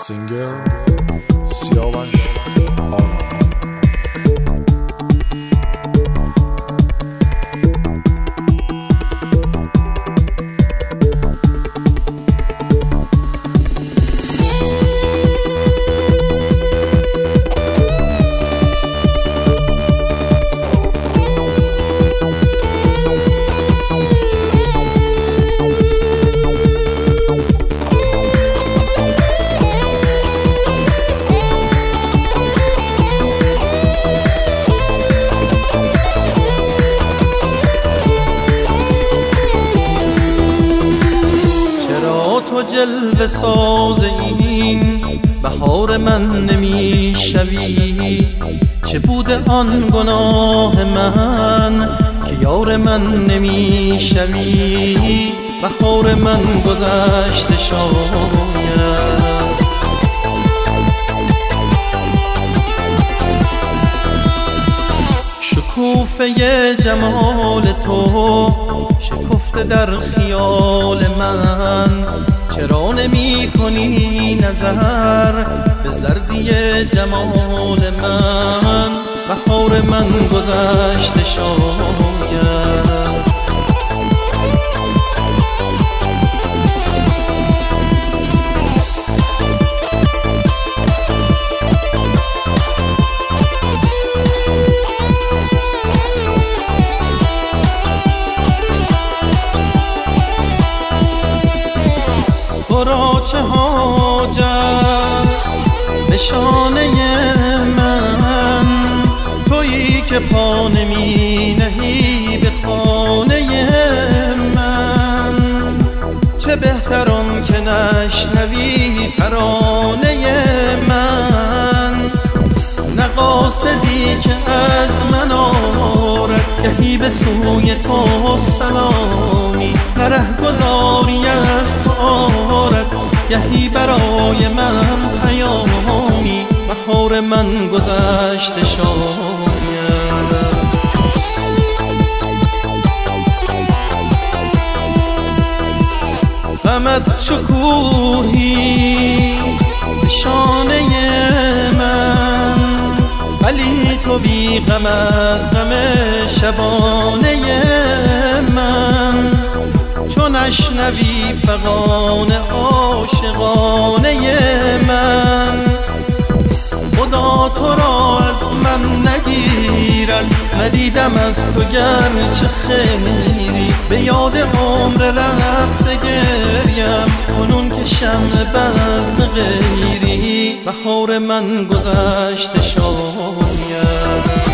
سینگر سیاوش آرام. تو جلوه ساز این بهار من نمی شوی؟ چه بوده آن گناه من که یار من نمی شوی؟ بهار من گذشته شاید شکوفه جمال تو شکفته در خیال من. چرا نمی کنی نظر به زردی جمال من؟ بهار من گذشته شاید تو را چه حاجت نشانه من؟ تویی که پا نمی نهی به خانه من. چه بهتر آن که نشنوی ترانه من. نه قاصدی که از من آرد گهی به سوی تو سلامی. نه رهگذاری از تو آرد گهی برای من پیامی. بهار من گذشته شاید غمت چو کوهی نشانه من. ولی تو بی غم از غم شبانه من. چون نشنوی فغان عاشقانه من. خدا تو را از من نگیرد ندیدم از تو گرچه خیری. به یاد عمر رفته گریم کنون که شمع بزم غیری. بهار من گذشته شاید